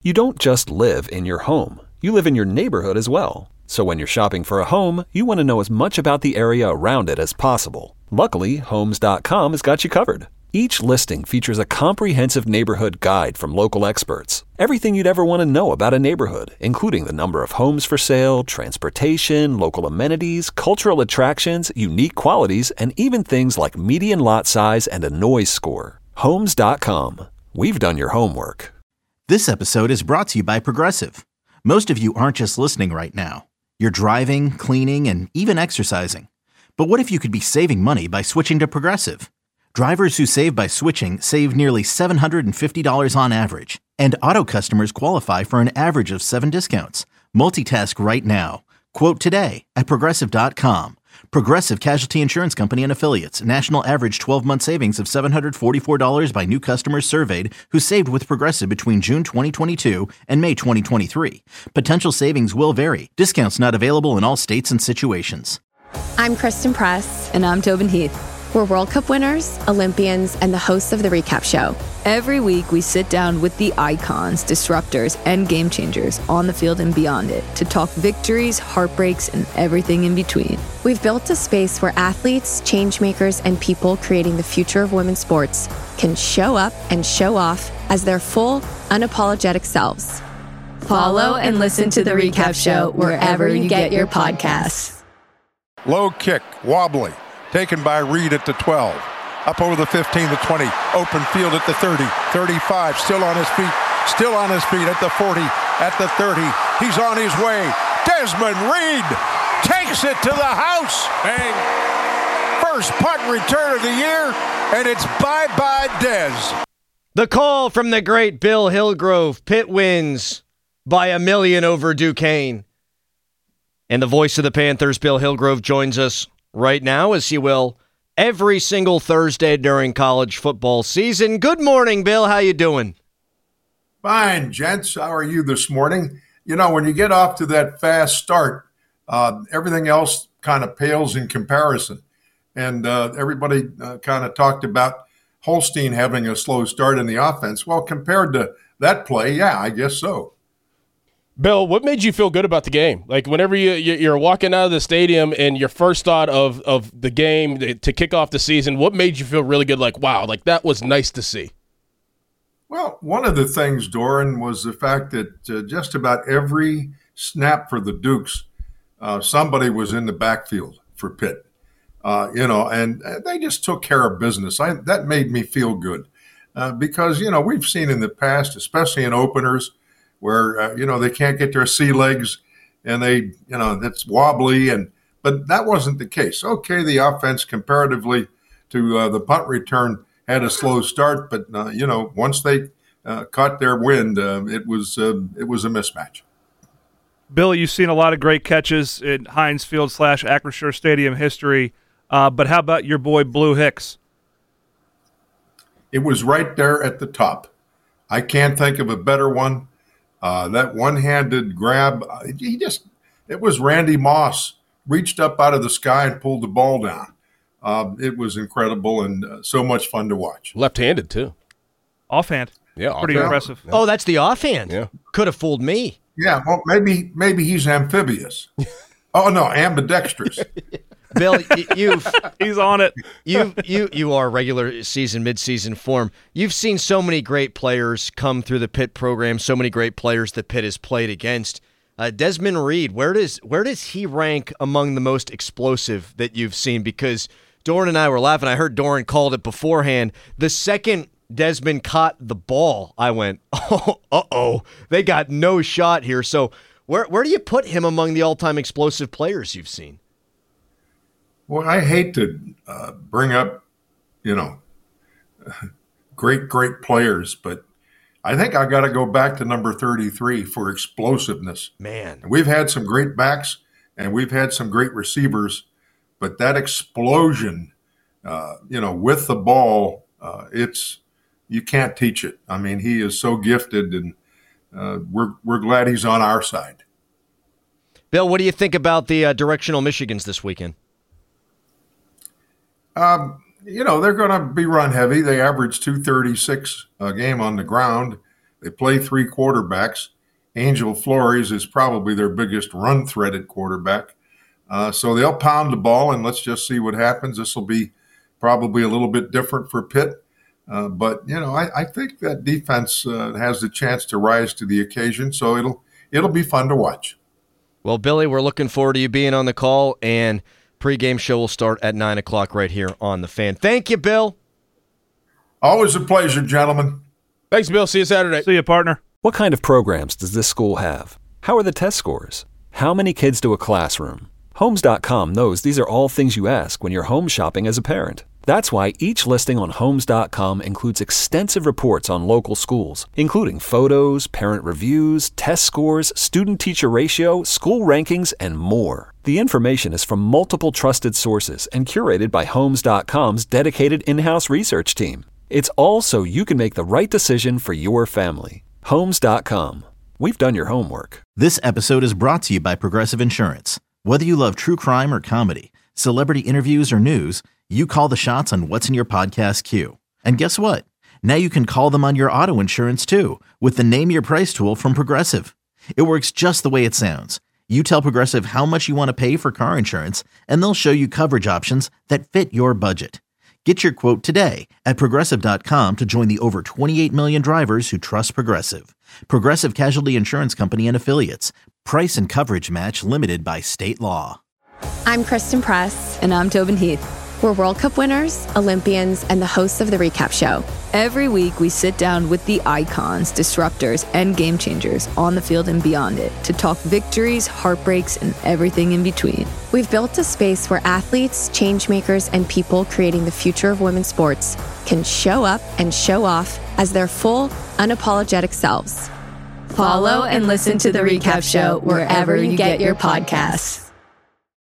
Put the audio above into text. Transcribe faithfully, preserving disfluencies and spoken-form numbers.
You don't just live in your home. You live in your neighborhood as well. So when you're shopping for a home, you want to know as much about the area around it as possible. Luckily, Homes dot com has got you covered. Each listing features a comprehensive neighborhood guide from local experts. Everything you'd ever want to know about a neighborhood, including the number of homes for sale, transportation, local amenities, cultural attractions, unique qualities, and even things like median lot size and a noise score. Homes dot com. We've done your homework. This episode is brought to you by Progressive. Most of you aren't just listening right now. You're driving, cleaning, and even exercising. But what if you could be saving money by switching to Progressive? Drivers who save by switching save nearly seven hundred fifty dollars on average. And auto customers qualify for an average of seven discounts. Multitask right now. Quote today at Progressive dot com. Progressive Casualty Insurance Company and Affiliates. National average twelve-month savings of seven hundred forty-four dollars by new customers surveyed who saved with Progressive between June twenty twenty-two and May twenty twenty-three. Potential savings will vary. Discounts not available in all states and situations. I'm Kristen Press. And I'm Tobin Heath. We're World Cup winners, Olympians, and the hosts of The Recap Show. Every week, we sit down with the icons, disruptors, and game changers on the field and beyond it to talk victories, heartbreaks, and everything in between. We've built a space where athletes, change makers, and people creating the future of women's sports can show up and show off as their full, unapologetic selves. Follow and listen to The Recap Show wherever you get your podcasts. Low kick, wobbly. Taken by Reed at the twelve. Up over the fifteen, the twenty. Open field at the thirty. thirty-five, still on his feet. Still on his feet at the forty. At the thirty. He's on his way. Desmond Reed takes it to the house. Bang. First punt return of the year, and it's bye-bye Dez. The call from the great Bill Hillgrove. Pitt wins by a million over Duquesne. And the voice of the Panthers, Bill Hillgrove, joins us right now, as he will every single Thursday during college football season. Good morning, Bill. How you doing? Fine, gents. How are you this morning? You know, when you get off to that fast start, uh, everything else kind of pales in comparison. And uh, everybody uh, kind of talked about Holstein having a slow start in the offense. Well, compared to that play, yeah, I guess so. Bill, what made you feel good about the game? Like whenever you, you're walking out of the stadium and your first thought of, of the game to kick off the season, what made you feel really good? Like, wow, like that was nice to see. Well, one of the things, Doran, was the fact that uh, just about every snap for the Dukes, uh, somebody was in the backfield for Pitt. Uh, you know, and they just took care of business. I, that made me feel good uh, because, you know, we've seen in the past, especially in openers, where, uh, you know, they can't get their sea legs and they, you know, it's wobbly. And but that wasn't the case. Okay, the offense comparatively to uh, the punt return had a slow start, but, uh, you know, once they uh, caught their wind, uh, it was uh, it was a mismatch. Bill, you've seen a lot of great catches in Heinz Field slash Acrisure Stadium history, uh, but how about your boy Blue Hicks? It was right there at the top. I can't think of a better one. Uh, that one-handed grab, he just, it was Randy Moss, reached up out of the sky and pulled the ball down. Uh, it was incredible and uh, so much fun to watch. Left-handed, too. Offhand. Yeah, pretty offhand. impressive. Oh, that's the offhand. Yeah. Could have fooled me. Yeah, well, maybe maybe he's amphibious. Oh, no, ambidextrous. Bill, you've he's on it. you you you are regular season, mid-season form. You've seen so many great players come through the Pitt program. So many great players that Pitt has played against. Uh, Desmond Reed, where does where does he rank among the most explosive that you've seen? Because Doran and I were laughing. I heard Doran called it beforehand. The second Desmond caught the ball, I went, oh, uh oh, they got no shot here. So where where do you put him among the all-time explosive players you've seen? Well, I hate to uh, bring up, you know, great, great players, but I think I got to go back to number thirty-three for explosiveness. Man. We've had some great backs and we've had some great receivers, but that explosion, uh, you know, with the ball, uh, it's, you can't teach it. I mean, he is so gifted and uh, we're, we're glad he's on our side. Bill, what do you think about the uh, directional Michigans this weekend? Um, you know, they're going to be run heavy. They average two thirty-six a game on the ground. They play three quarterbacks. Angel Flores is probably their biggest run-threaded quarterback. Uh, so they'll pound the ball, and let's just see what happens. This will be probably a little bit different for Pitt. Uh, but, you know, I, I think that defense uh, has the chance to rise to the occasion, so it'll it'll be fun to watch. Well, Billy, we're looking forward to you being on the call, and pregame show will start at nine o'clock right here on The Fan. Thank you, Bill. Always a pleasure, gentlemen. Thanks, Bill. See you Saturday. See you, partner. What kind of programs does this school have? How are the test scores? How many kids do a classroom? Homes dot com knows these are all things you ask when you're home shopping as a parent. That's why each listing on Homes dot com includes extensive reports on local schools, including photos, parent reviews, test scores, student-teacher ratio, school rankings, and more. The information is from multiple trusted sources and curated by Homes dot com's dedicated in-house research team. It's all so you can make the right decision for your family. Homes dot com. We've done your homework. This episode is brought to you by Progressive Insurance. Whether you love true crime or comedy, celebrity interviews or news, you call the shots on what's in your podcast queue. And guess what? Now you can call them on your auto insurance too with the Name Your Price tool from Progressive. It works just the way it sounds. You tell Progressive how much you want to pay for car insurance, and they'll show you coverage options that fit your budget. Get your quote today at Progressive dot com to join the over twenty-eight million drivers who trust Progressive. Progressive Casualty Insurance Company and Affiliates. Price and coverage match limited by state law. I'm Kristen Press. And I'm Tobin Heath. We're World Cup winners, Olympians, and the hosts of The Recap Show. Every week, we sit down with the icons, disruptors, and game changers on the field and beyond it to talk victories, heartbreaks, and everything in between. We've built a space where athletes, change makers, and people creating the future of women's sports can show up and show off as their full, unapologetic selves. Follow and listen to The Recap Show wherever you get your podcasts.